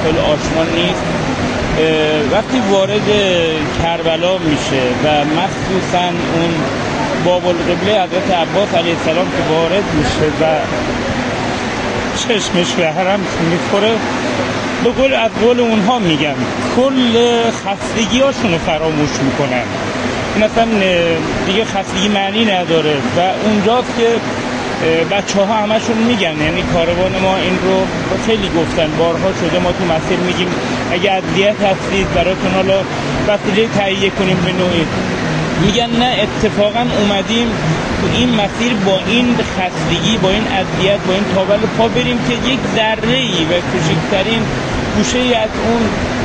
مسائل آشنا نیست، وقتی وارد کربلا میشه و مخصوصا اون باب القبله حضرت عباس علیه السلام که وارد میشه و چشمش به حرم میخوره، از قول اونها میگم کل خستگی هاشونو فراموش میکنن. این اصلا دیگه خستگی معنی نداره و اونجاست که بچه ها همشون میگن، یعنی کاروان ما این رو خیلی گفتن، بارها شده ما تو مسیر میگیم اگه اذیت هستید براتون حالا وسیله تهیه کنیم به نوعی، میگن نه اتفاقا اومدیم تو این مسیر با این خستگی، با این اذیت، با این تاول پا بریم که یک ذره‌ای و کوچکترین گوشه‌ای از اون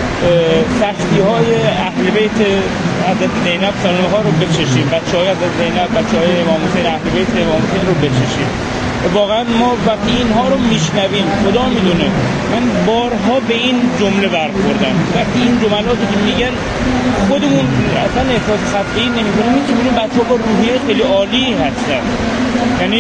سختی های اهل بیت حضرت زینب سلام ها رو بچشیم، بچه های حضرت زینب، بچه های امام حسین، اهل بیت امام حسین رو بچشیم. واقعا ما وقتی اینها رو میشنویم، خدا میدونه من بارها به این جمله برخوردم، وقتی این جملاتی که میگن خودمون اصلا احساس خستگی نمیکنیم، که میبینیم بچه ها با روحیه خیلی عالی هستن. یعنی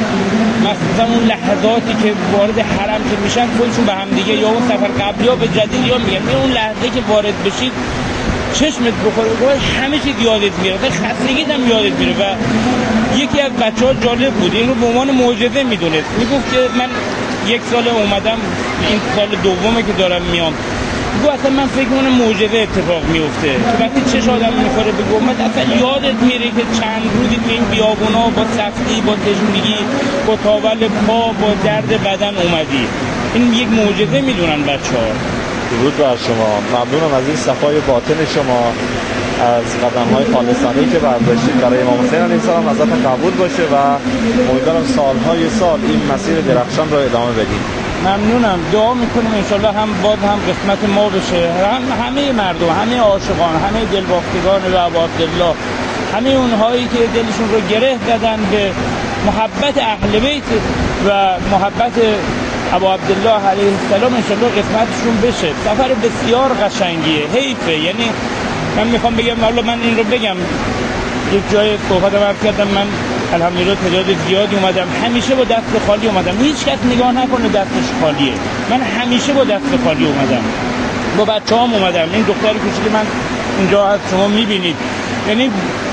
مخصوصا اون لحظاتی که وارد حرم که میشن خودشون به هم دیگه یا اون سفر قبلی ها به جدید یا میگن اون لحظه که وارد بشید چشمت بخوره همه چیز یادت میره، خستگیت هم یادت میره. و یکی از بچه‌ها جالب بود، این رو به عنوان معجزه میدونست، میگفت که من یک سال اومدم، این سال دومه که دارم میام، گفت اصلا من فکر می‌کنم معجزه اتفاق میفته که وقتی چش آدم میخوره به گمت اصلا یادت میره که چند روزی تو این بیابونا با سختی، با تشنگی، با تاول پا، با درد بدن اومدی. این یک معجزه میدونن بچه‌ها. درود بر شما، ممنونم از این صفای باطن شما، از قدم‌های خالصانه‌ای که برداشتید برای امام حسین علیه السلام. ازتون قبول باشه و امیدوارم سال‌های سال این مسیر درخشان رو ادامه بدید. ممنونم، دعا میکنیم انشالله هم باز هم قسمت ما بشه، همه مردم، همه عاشقان، همه دلباختگان و ابا عبدالله، همه اونهایی که دلشون رو گره زدن به محبت اهل بیت و محبت ابا عبدالله علیه السلام، انشالله قسمتشون بشه. سفر بسیار قشنگیه، حیفه. یعنی من میخوام بگم، حالا من این رو بگم، یک جای صحبتم عرض کردم، من الحمدلله تعداد زیادی اومدم، همیشه با دست خالی اومدم، هیچ کس نگاه نکنه دستش خالیه، من همیشه با دست خالی اومدم، با بچه‌هام اومدم. این دختر کوچیک من اینجا از شما میبینید، یعنی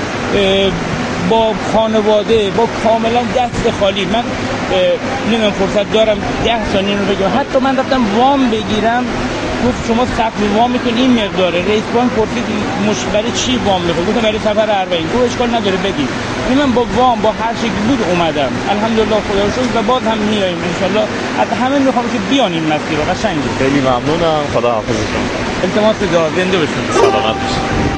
با خانواده، با کاملا دست خالی. من نمیدونم فرصت دارم 10 ثانیه رو بگم، حتی من رفتم وام بگیرم، گفت شما سقف وام میکنید این مقداره، رئیس بانک پرسید برای چی وام میخواد، گفتم برای سفر اربعین. گفت اشکال نداره بگید. یعنی من با وام با هر شکلی بود اومدم، الحمدلله خدا رو شکر، و باز هم میایم انشالله. از همه میخوام که بیان این مسیر رو، قشنگه. خیلی ممنونم، خدا حافظتون. التماس دعا، زنده باشید، سلامت باشید.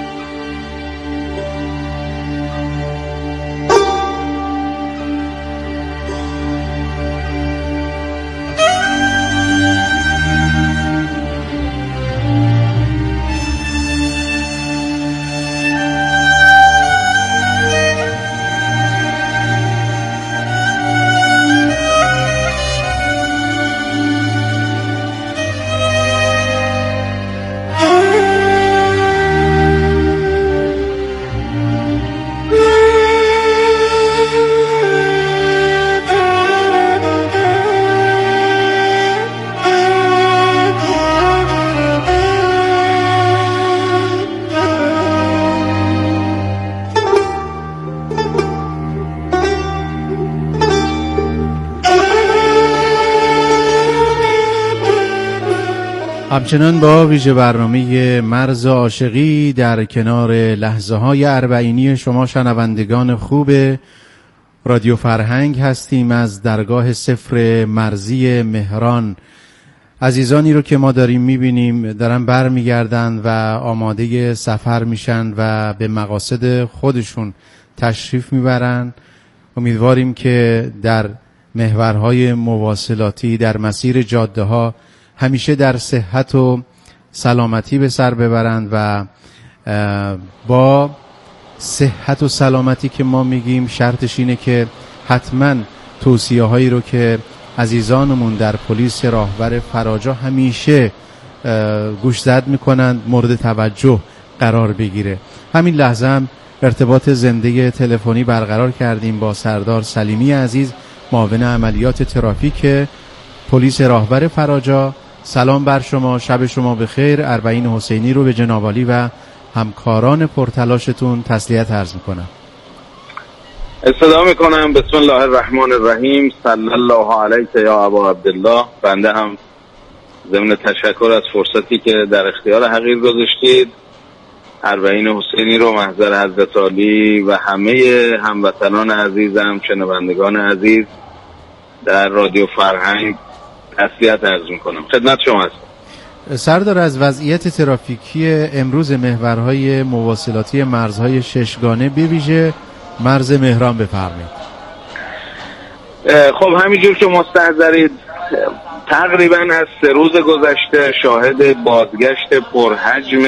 همچنان با ویژه برنامه مرز عاشقی در کنار لحظه های اربعینی شما شنوندگان خوب رادیو فرهنگ هستیم. از درگاه صفر مرزی مهران عزیزانی رو که ما داریم میبینیم دارن برمیگردن و آماده سفر میشن و به مقاصد خودشون تشریف میبرن. امیدواریم که در محورهای مواصلاتی در مسیر جاده ها همیشه در صحت و سلامتی به سر ببرند و با صحت و سلامتی که ما میگیم شرطش اینه که حتما توصیه هایی رو که عزیزانمون در پلیس راهبر فراجا همیشه گوشزد میکنند مورد توجه قرار بگیره. همین لحظه هم ارتباط زنده تلفنی برقرار کردیم با سردار سلیمی عزیز، معاون عملیات ترافیک پلیس راهبر فراجا. سلام بر شما، شب شما بخیر. اربعین حسینی رو به جناب عالی و همکاران پرتلاشتون تسلیت عرض میکنم. استدعا میکنم. بسم الله الرحمن الرحیم. صلی الله علیک یا ابا عبدالله. بنده هم ضمن تشکر از فرصتی که در اختیار حقیر گذاشتید، اربعین حسینی رو محضر حضرت عالی و همه هموطنان عزیزم، شنوندگان عزیز در رادیو فرهنگ تسلیت عرض میکنم. خدمت شما هستم. سردار، از وضعیت ترافیکی امروز محورهای مواصلاتی مرزهای ششگانه به ویژه مرز مهران بفرمایید. خب همینجور که مستحضرید تقریبا از 3 روز گذشته شاهد بازگشت پرحجم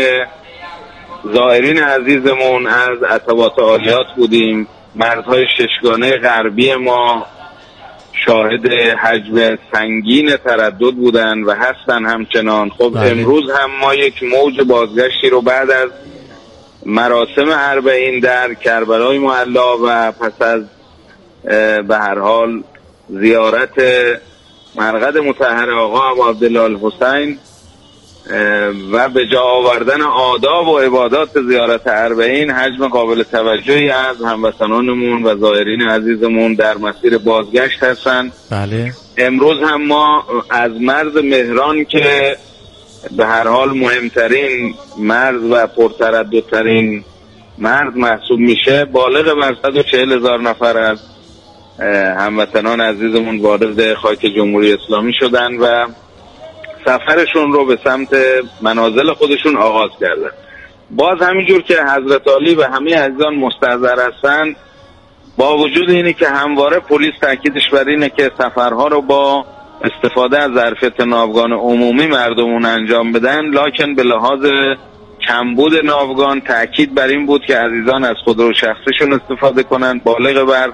زائرین عزیزمون از عتبات عالیات بودیم. مرزهای ششگانه غربی ما شاهد حجم سنگین تردد بودن و هستن همچنان. خب امروز هم ما یک موج بازگشتی رو بعد از مراسم اربعین در کربلای معلا و پس از به هر حال زیارت مرقد مطهر آقا ابو عبدالله الحسین و به جا آوردن آداب و عبادات زیارت اربعین، حجم قابل توجهی از هموطنانمون و زائرین عزیزمون در مسیر بازگشت هستند. بله. امروز هم ما از مرز مهران که به هر حال مهمترین مرز و پرترددترین مرز محسوب میشه، بالغ بر 140,000 نفر از هموطنان عزیزمون وارد خاک جمهوری اسلامی شدن و سفرشون رو به سمت منازل خودشون آغاز کردن. باز همینجور که حضرت عالی و همه عزیزان مستحضر هستن، با وجود اینی که همواره پلیس تاکیدش بر اینه که سفرها رو با استفاده از ظرفیت ناوگان عمومی مردمون انجام بدن، لکن به لحاظ کمبود ناوگان تاکید بر این بود که عزیزان از خودرو شخصیشون استفاده کنن. بالغ بر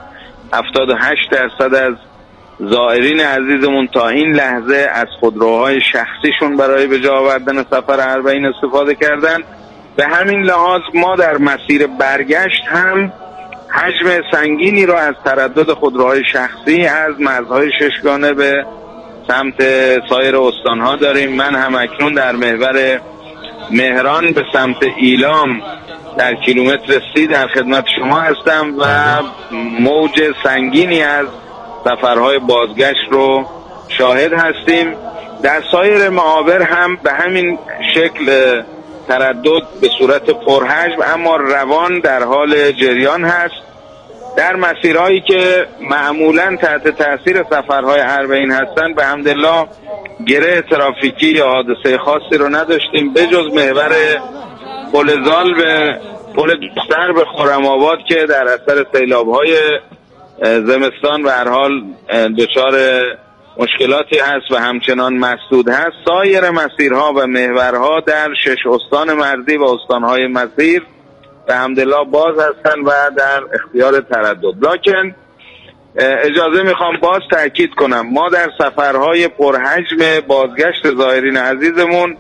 78% از زائرین عزیزمون تا این لحظه از خودروهای شخصیشون برای به جا آوردن سفر اربعین استفاده کردن. به همین لحاظ ما در مسیر برگشت هم حجم سنگینی را از تردد خودروهای شخصی از مرزهای ششگانه به سمت سایر استانها داریم. من هم اکنون در محور مهران به سمت ایلام در کیلومتر 30 در خدمت شما هستم و موج سنگینی از سفرهای بازگشت رو شاهد هستیم. در سایر معابر هم به همین شکل تردد به صورت پرحجم اما روان در حال جریان هست. در مسیرهایی که معمولا تحت تاثیر سفرهای اربعین هستن به حمدالله گره ترافیکی یا حادثه خاصی رو نداشتیم، بجز محور پل زال به پل دختر به خرم‌آباد که در اثر سیلاب‌های زمستان به هر حال دچار مشکلاتی هست و همچنان مسدود هست. سایر مسیرها و محورها در 6 استان مرزی و استانهای مسیر به حمدالله باز هستن و در اختیار تردد. لکن اجازه میخوام باز تأکید کنم ما در سفرهای پرحجم بازگشت زائرین عزیزمون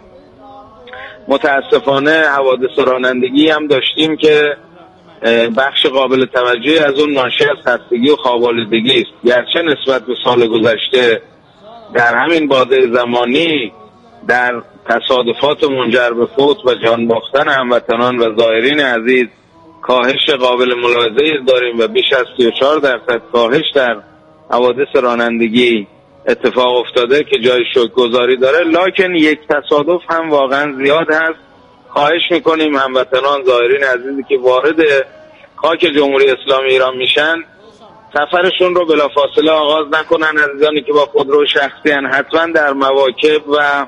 متاسفانه حوادث رانندگی هم داشتیم که بخش قابل توجهی از اون ناشی از خستگی و خواب‌آلودگی است. گرچه نسبت به سال گذشته در همین بازه زمانی در تصادفات منجر به فوت و جان باختن هموطنان و زائرین عزیز کاهش قابل ملاحظه‌ای داریم و بیش از 34% کاهش در حوادث رانندگی اتفاق افتاده که جای شکرگزاری داره، لکن یک تصادف هم واقعا زیاد هست. خواهش میکنیم هموطنان زائرین عزیزی که وارد خاک جمهوری اسلامی ایران میشن سفرشون رو بلافاصله آغاز نکنن. عزیزانی که با خودرو شخصی هن حتما در مواکب و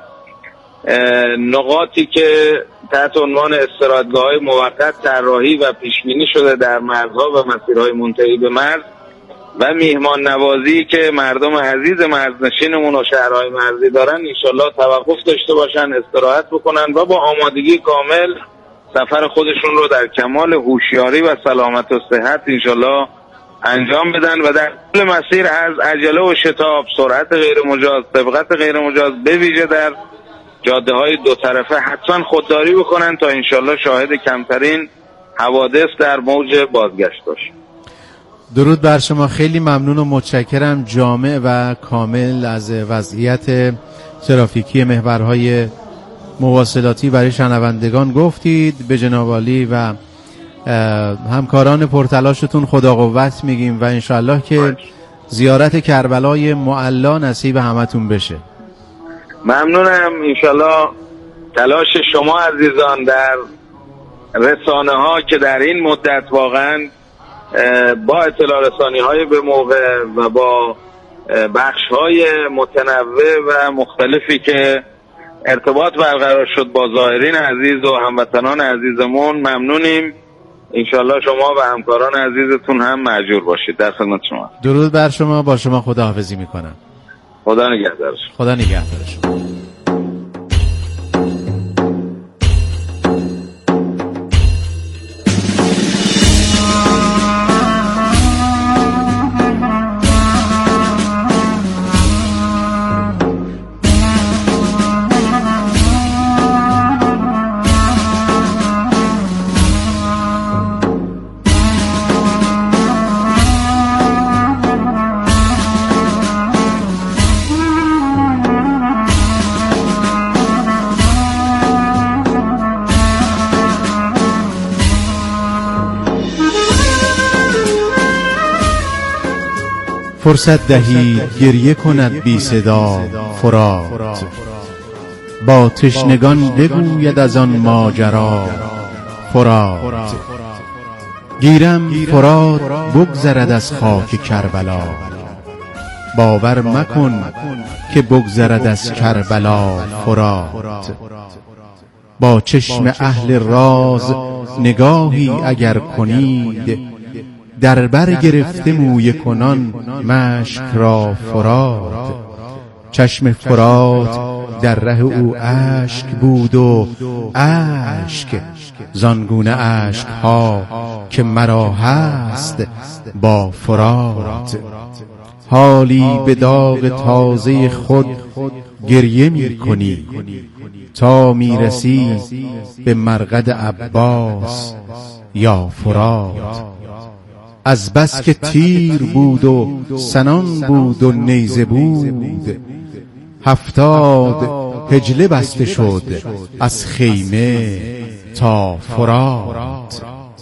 نقاطی که تحت عنوان استراحتگاه‌های موقت طراحی و پیشبینی شده در مرزها و مسیرهای منتهی به مرز و میهمان نوازی که مردم عزیز مرزنشینمون و شهرهای مرزی دارن انشالله توقف داشته باشن، استراحت بکنن و با آمادگی کامل سفر خودشون رو در کمال هوشیاری و سلامت و صحت انشالله انجام بدن و در کل مسیر از عجله و شتاب، سرعت غیر مجاز، سبقت غیر مجاز به ویژه در جاده های دو طرفه حتما خودداری بکنن تا انشالله شاهد کمترین حوادث در موج بازگشت باشیم. درود بر شما، خیلی ممنون و متشکرم. جامع و کامل از وضعیت ترافیکی محورهای مواصلاتی برای شنوندگان گفتید. به جناب عالی و همکاران پرتلاشتون خدا قوت میگیم و انشالله که زیارت کربلای معلا نصیب همتون بشه. ممنونم. انشالله تلاش شما عزیزان در رسانه ها که در این مدت واقعا با اطلاع رسانی های به موقع و با بخش های متنوع و مختلفی که ارتباط برقرار شد با زائرین عزیز و هموطنان عزیزمون ممنونیم. انشالله شما و همکاران عزیزتون هم مأجور باشید. در خدمت شما. درود بر شما. با شما خداحافظی میکنم. خدا نگهدارش. خدا نگهدارش. فرصت دهید گریه کند بی صدا فرات، با تشنگان بگوید از آن ماجرا فرات. گیرم فرات بگذرد از خاک کربلا، باور مکن که بگذرد از کربلا فرات. با چشم اهل راز نگاهی اگر کنید، در بر گرفته موی کنان مشک را فرات. چشم فرات در ره او اشک بود و اشک زانگونه اشک ها که مرا هست با فرات. حالی به داغ تازه خود گریه می کنی، تا می رسی به مرقد عباس یا فرات. از بس که تیر بود و سنان بود و نیزه بود، 70 حجله بسته شد از خیمه تا فرات.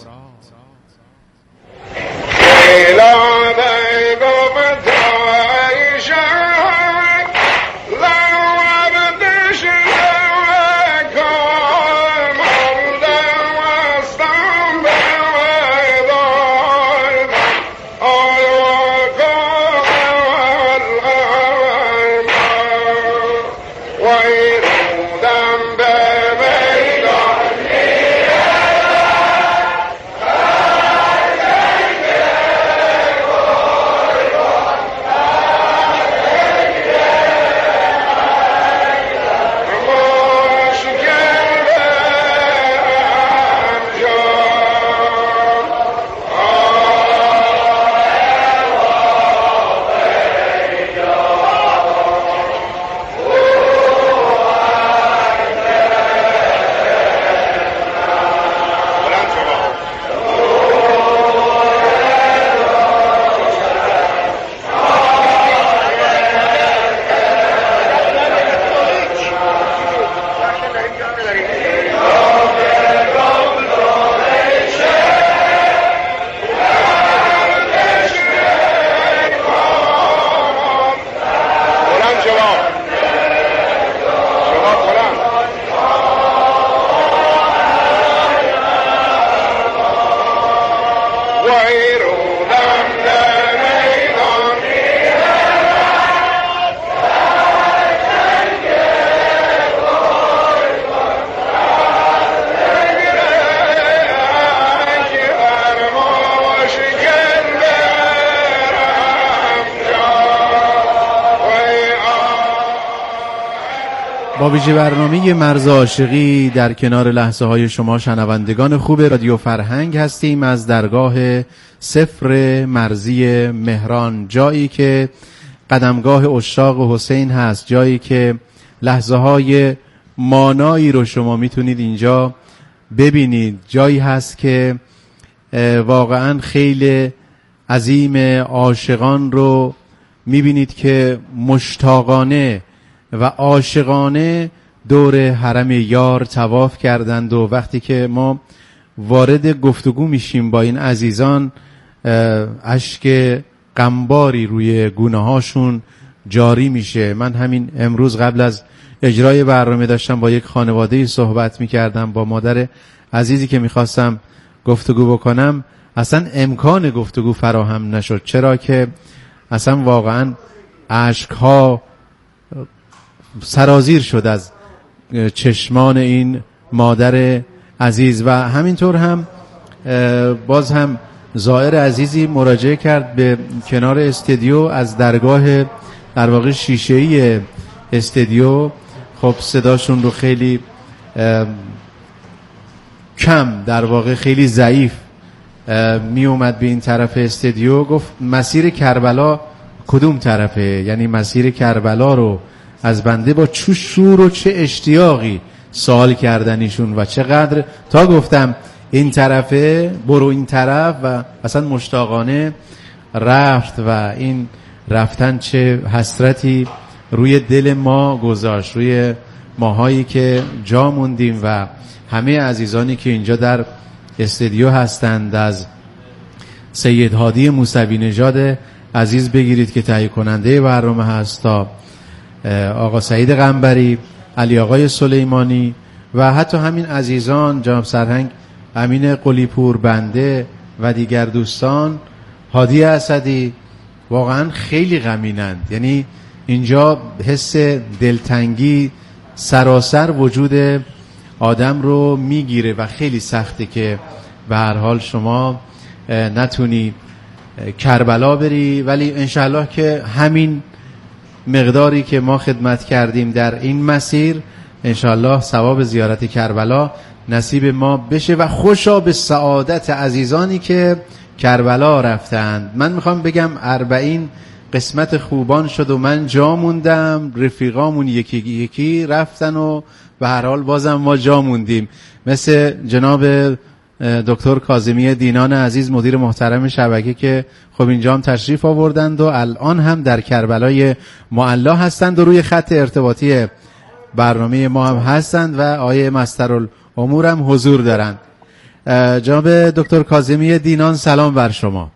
با ویژه برنامه مرز عاشقی در کنار لحظه های شما شنوندگان خوب رادیو فرهنگ هستیم از درگاه صفر مرزی مهران، جایی که قدمگاه عشاق حسین هست، جایی که لحظه های مانایی رو شما میتونید اینجا ببینید، جایی هست که واقعا خیلی عظیم عاشقان رو میبینید که مشتاقانه و عاشقانه دور حرم یار طواف کردند و وقتی که ما وارد گفتگو میشیم با این عزیزان اشک غمباری روی گونه هاشون جاری میشه. من همین امروز قبل از اجرای برنامه داشتم با یک خانواده صحبت میکردم، با مادر عزیزی که میخواستم گفتگو بکنم، اصلا امکان گفتگو فراهم نشد، چرا که اصلا واقعا اشکها سرازیر شد از چشمان این مادر عزیز. و همینطور هم باز هم زائر عزیزی مراجعه کرد به کنار استودیو از درگاه در واقع شیشه‌ای استودیو. خب صداشون رو خیلی کم، در واقع خیلی ضعیف می اومد به این طرف استودیو. گفت مسیر کربلا کدوم طرفه؟ یعنی مسیر کربلا رو از بنده با چه شور و چه اشتیاقی سوال کردنیشون و چقدر، تا گفتم این طرفه برو این طرف و اصلا مشتاقانه رفت و این رفتن چه حسرتی روی دل ما گذاشت، روی ماهایی که جا موندیم و همه عزیزانی که اینجا در استودیو هستند، از سید هادی موسوی نژاد عزیز بگیرید که تهیه کننده برنامه هست، تا آقا سعید قنبری، علی آقای سلیمانی و حتی همین عزیزان جناب سرهنگ امین قلیپور بنده و دیگر دوستان، هادی اسدی، واقعا خیلی غمینند. یعنی اینجا حس دلتنگی سراسر وجود آدم رو میگیره و خیلی سخته که به هر حال شما نتونی کربلا بری، ولی انشالله که همین مقداری که ما خدمت کردیم در این مسیر انشالله ثواب زیارت کربلا نصیب ما بشه و خوشا به سعادت عزیزانی که کربلا رفتند. من میخوام بگم 40 قسمت خوبان شد و من جا موندم، رفیقامون یکی یکی رفتن و به هر حال بازم ما جا موندیم، مثل جناب دکتر کاظمی دینان عزیز مدیر محترم شبکه که خب اینجا هم تشریف آوردند و الان هم در کربلای معلا هستند و روی خط ارتباطی برنامه ما هم هستند و آیه مسترالامور هم حضور دارند. جناب دکتر کاظمی دینان سلام بر شما.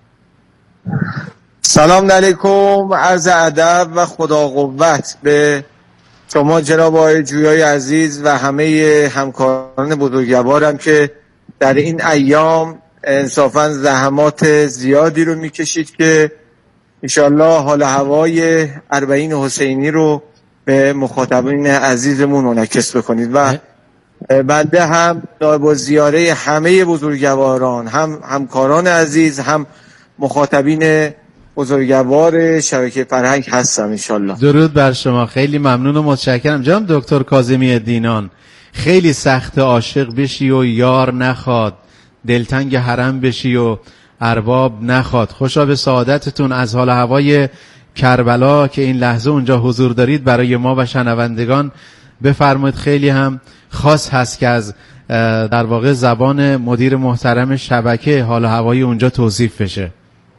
سلام علیکم، عرض ادب و خدا قوت به شما جناب آقای جویای عزیز و همه همکاران بزرگوارم که در این ایام انصافا زحمات زیادی رو میکشید که انشالله حال هوای 40 حسینی رو به مخاطبین عزیزمون منعکس بکنید و بنده هم نایب الزیاره همه بزرگواران، هم همکاران عزیز، هم مخاطبین بزرگوار شبکه فرهنگ هستم انشالله. درود بر شما، خیلی ممنون و متشکرم. جناب دکتر کاظمی دینان، خیلی سخت عاشق بشی و یار نخواد، دلتنگ حرم بشی و ارباب نخواد. خوشا به سعادتتون. از حال هوای کربلا که این لحظه اونجا حضور دارید برای ما و شنوندگان بفرمایید. خیلی هم خاص هست که از در واقع زبان مدیر محترم شبکه حال هوای اونجا توصیف بشه.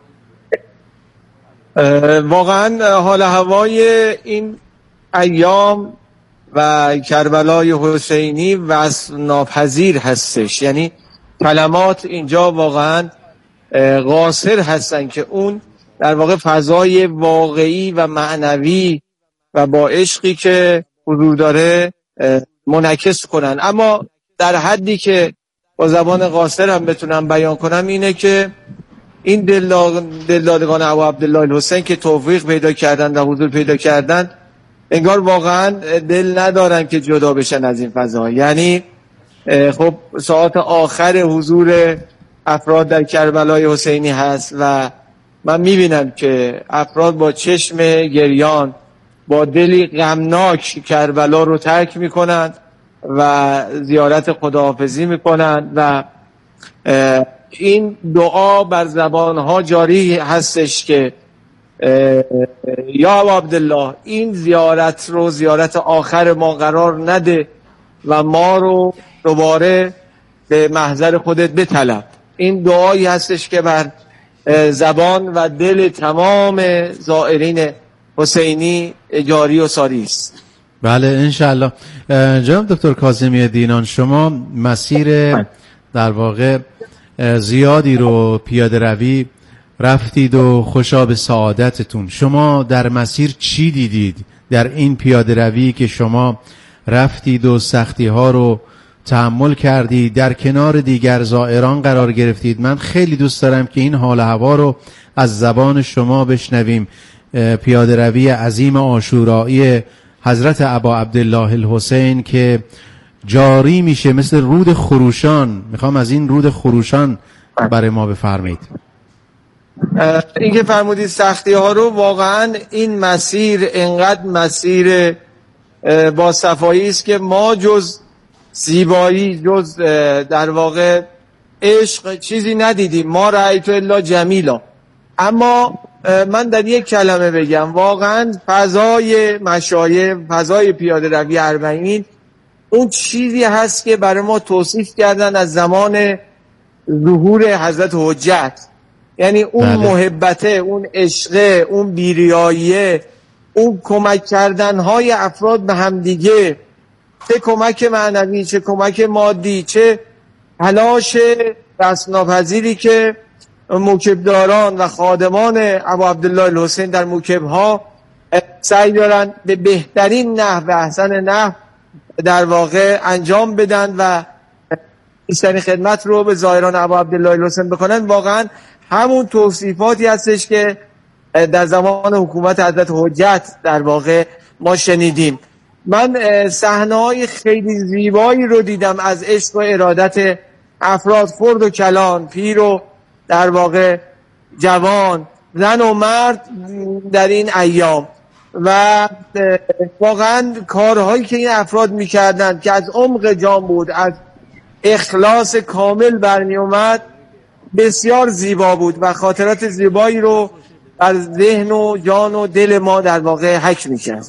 واقعا حال هوای این ایام و کربلای حسینی وصف ناپذیر هستش. یعنی کلمات اینجا واقعا قاصر هستن که اون در واقع فضای واقعی و معنوی و با عشقی که حضور داره منعکس کنن. اما در حدی که با زبان قاصر هم بتونم بیان کنم اینه که این دلدادگان ابو عبدالله الحسین که توفیق پیدا کردن و حضور پیدا کردن انگار واقعا دل ندارن که جدا بشن از این فضا. یعنی خب ساعت آخر حضور افراد در کربلای حسینی هست و من میبینم که افراد با چشم گریان، با دلی غمناک کربلا رو ترک میکنند و زیارت خداحافظی میکنند و این دعا بر زبانها جاری هستش که یا ابا عبدالله این زیارت رو زیارت آخر ما قرار نده و ما رو دوباره به محضر خودت بطلب. این دعایی هستش که بر زبان و دل تمام زائرین حسینی جاری و ساری است. بله انشالله. جناب دکتر کاظمی دینان، شما مسیر در واقع زیادی رو پیاده روی رفتید و خوشا به سعادتتون. شما در مسیر چی دیدید در این پیاده روی که شما رفتید و سختی ها رو تحمل کردید، در کنار دیگر زائران قرار گرفتید؟ من خیلی دوست دارم که این حال هوا رو از زبان شما بشنویم. پیاده روی عظیم عاشورایی حضرت ابا عبدالله الحسین که جاری میشه مثل رود خروشان. میخوام از این رود خروشان برای ما بفرمایید. این که فرمودید سختی ها رو، واقعا این مسیر انقدر مسیر با صفایی است که ما جز زیبایی، جز در واقع عشق چیزی ندیدیم. ما رأیت الا جمیلا. اما من در یک کلمه بگم، واقعا فضای مشایخ، فضای پیاده روی اربعین اون چیزی هست که برای ما توصیف کردن از زمان ظهور حضرت حجت. یعنی اون محبته، اون عشقه، اون بیریاییه، اون کمک کردنهای افراد به همدیگه، چه کمک معنوی، چه کمک مادی، چه تلاش دستناپذیری که موکبداران و خادمان ابا عبدالله الحسین در موکبها سعی دارن به بهترین نحو و احسن نحو در واقع انجام بدن و بیشترین خدمت رو به زائران ابا عبدالله الحسین بکنن. واقعا همون توصیفاتی هستش که در زمان حکومت حضرت حجت در واقع ما شنیدیم. من صحنه‌های خیلی زیبایی رو دیدم از عشق و ارادت افراد، خرد و کلان، پیر و در واقع جوان، زن و مرد در این ایام، و واقعا کارهایی که این افراد میکردن که از عمق جان بود، از اخلاص کامل برمی اومد، بسیار زیبا بود و خاطرات زیبایی رو از ذهن و جان و دل ما در واقع حک میکرد.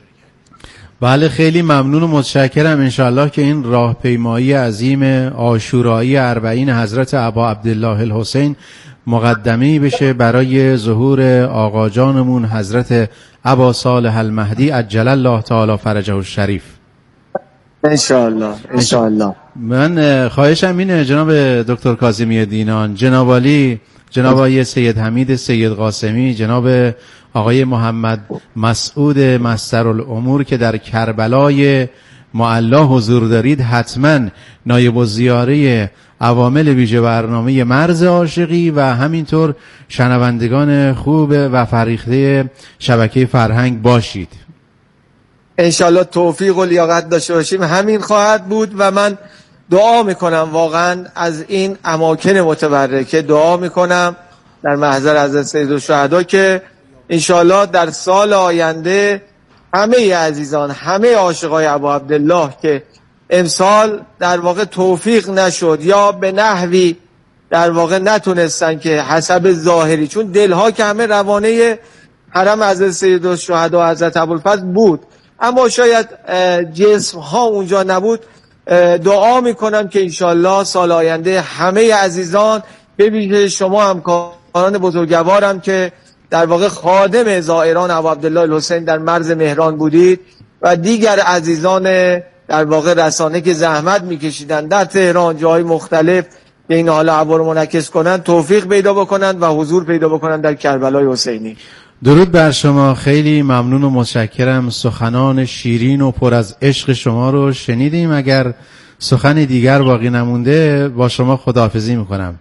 بله خیلی ممنون و متشکرم. انشاءالله که این راهپیمایی عظیم عاشورایی اربعین حضرت ابا عبدالله الحسین مقدمه‌ای بشه برای ظهور آقا جانمون حضرت ابا صالح المهدی عجل الله تعالی فرجه الشریف. انشاءالله انشاءالله. من خواهشم اینه جناب دکتر کاظمی دینان، جناب عالی، جناب آقای سید حمید سید قاسمی، جناب آقای محمد مسعود مسترالامور که در کربلای معلا حضور دارید، حتما نایب الزیاره عوامل ویژه برنامه مرز عاشقی و همینطور شنوندگان خوب و فریخته شبکه فرهنگ باشید. انشالله توفیق و لیاقت داشته باشیم، همین خواهد بود. و من دعا میکنم واقعا از این اماکن متبرکه، دعا میکنم در محضر حضرت سیدالشهدا که انشالله در سال آینده همه عزیزان، همه عاشقای ابا عبدالله که امسال در واقع توفیق نشد یا به نحوی در واقع نتونستن که حسب ظاهری، چون دلها که همه روانه حرم حضرت سیدالشهدا حضرت ابوالفضل بود، اما شاید جسم ها اونجا نبود. دعا میکنم که انشالله سال آینده همه عزیزان، ببینید شما همکاران بزرگوارم که در واقع خادم زائران ابا عبدالله الحسین در مرز مهران بودید و دیگر عزیزان در واقع رسانه که زحمت میکشیدن در تهران جای مختلف که این حال هوا رو منعکس کنن، توفیق پیدا بکنن و حضور پیدا بکنن در کربلای حسینی. درود بر شما. خیلی ممنون و متشکرم. سخنان شیرین و پر از عشق شما رو شنیدیم. اگر سخن دیگر باقی نمونده با شما خداحافظی میکنم.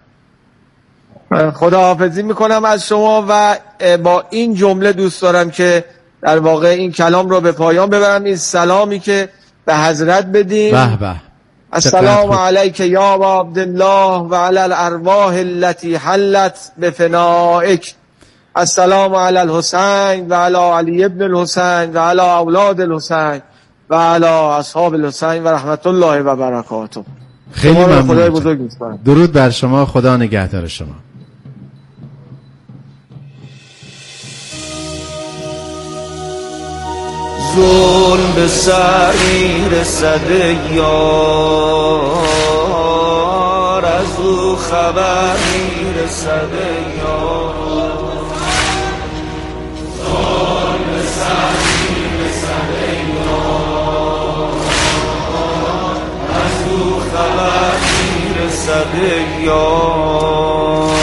خداحافظی میکنم از شما و با این جمله دوست دارم که در واقع این کلام رو به پایان ببرم. این سلامی که به حضرت بدیم، به به، السلام علیک یا ابا عبدالله و علی الارواح التي حلت بفنائک، السلام علی الحسین و علی علی ابن الحسین و علی اولاد الحسین و علی اصحاب الحسین و رحمت الله و برکاته. خیلی ممنون. خدای بزرگ می‌سپارم. درود بر شما. خدا نگهدار شما. ظلم به سر میرسد یار، از او خبر میرسد یار. ظلم به سر میرسد یار، خبر میرسد یار.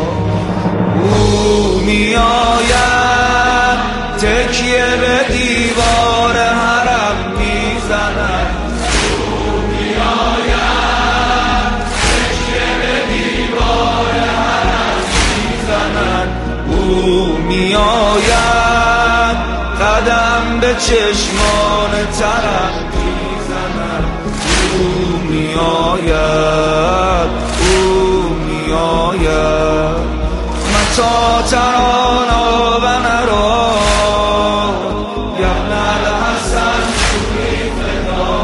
او میآید تکیه به دیوار حرم میزند، او میآید تکیه به دیوار حرم میزند، او میآید قدم به چشمان طرف میزند، او میآید، او میآید. متا ترانا و نرا یبن الحسن روحی فدا،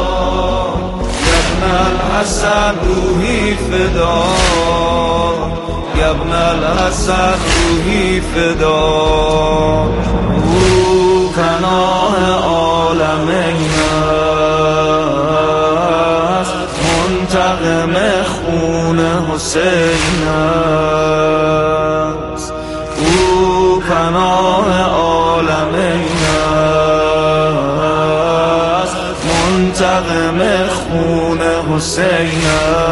یبن الحسن روحی فدا، یبن الحسن روحی فدا. او پناه عالمین است، منتقم خون حسین است. او پناه عالمین است، منتقم خون حسین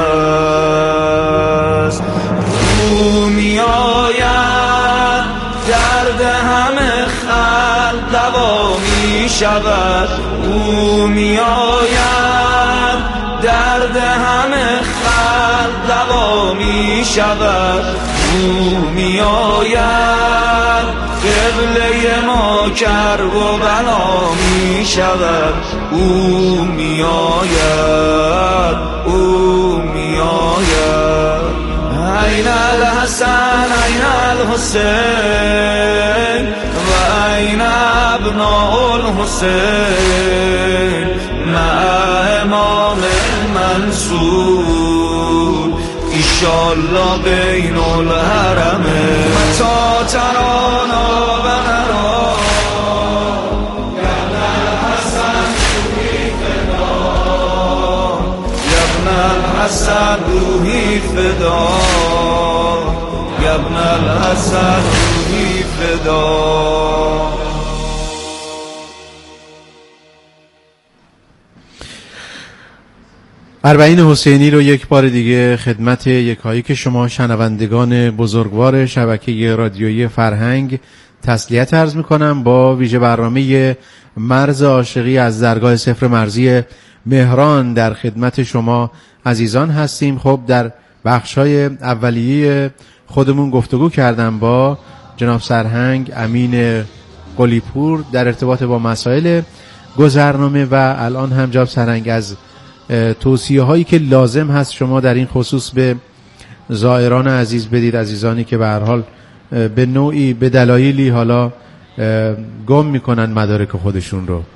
است. او میآید درد همه خلق دوا می شود، او میآید درد همه خلق دوا می شود، او میآید قبله ما کرب و بلا می شود، او میآید، او میآید. این الحسن این الحسین و این ابناء الحسین مع امام منصور ایشالله بین الحرمین. متا ترانا و نرا یبن الحسن روحی فدا، یبن الحسن روحی فدا، یبن الحسن روحی فدا. اربعین حسینی رو یک بار دیگه خدمت یکایک شما شنوندگان بزرگوار شبکه رادیویی فرهنگ تسلیت عرض میکنم. با ویژه برنامه مرز عاشقی از درگاه صفر مرزی مهران در خدمت شما عزیزان هستیم. خب در بخش‌های اولیه خودمون گفتگو کردم با جناب سرهنگ امین قلی‌پور در ارتباط با مسائل گذرنامه و الان هم جناب سرهنگ از توصیه هایی که لازم هست شما در این خصوص به زائران عزیز بدید، عزیزانی که به هر حال به نوعی به دلایلی حالا گم میکنن مدارک خودشون رو.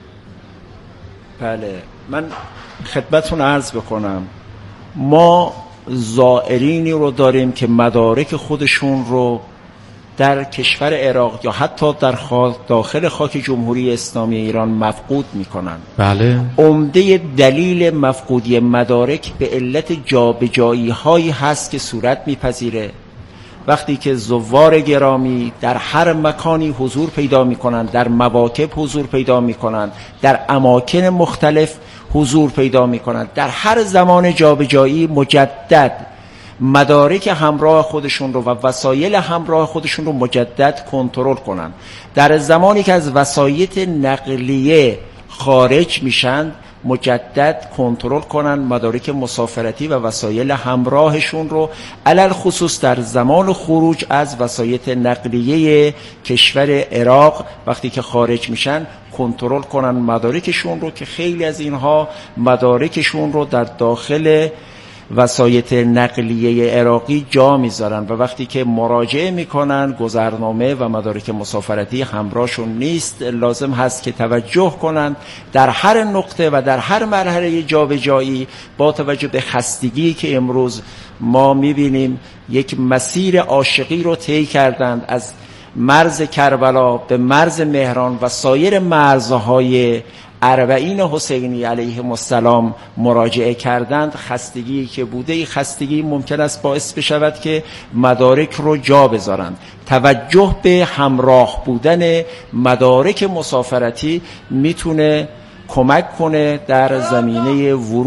بله، من خدمتتون عرض بکنم ما زائرینی رو داریم که مدارک خودشون رو در کشور عراق یا حتی در داخل خاک جمهوری اسلامی ایران مفقود میکنن. بله. عمده دلیل مفقودی مدارک به علت جابجایی هایی هست که صورت میپذیره وقتی که زوار گرامی در هر مکانی حضور پیدا میکنن، در مواکب حضور پیدا میکنن، در اماکن مختلف حضور پیدا میکنن، در هر زمان جابجایی مجدد مدارک همراه خودشون رو و وسایل همراه خودشون رو مجدد کنترل کنن. در زمانی که از وسایط نقلیه خارج میشن مجدد کنترل کنن مدارک مسافرتی و وسایل همراهشون رو، علل خصوص در زمان خروج از وسایط نقلیه کشور عراق وقتی که خارج میشن کنترل کنن مدارکشون رو که خیلی از اینها مدارکشون رو در داخل وسایط نقلیه عراقی جا میذارن و وقتی که مراجعه میکنن گذرنامه و مدارک مسافرتی همراهشون نیست. لازم هست که توجه کنن در هر نقطه و در هر مرحله جابجایی با توجه به خستگی که امروز ما میبینیم یک مسیر عاشقی رو طی کردند از مرز کربلا به مرز مهران و سایر مرزهای اربعین حسینی علیهم السلام مراجعه کردند. خستگی که بوده این خستگی ممکن است باعث بشود که مدارک رو جا بذارند. توجه به همراه بودن مدارک مسافرتی میتونه کمک کنه در زمینه ورود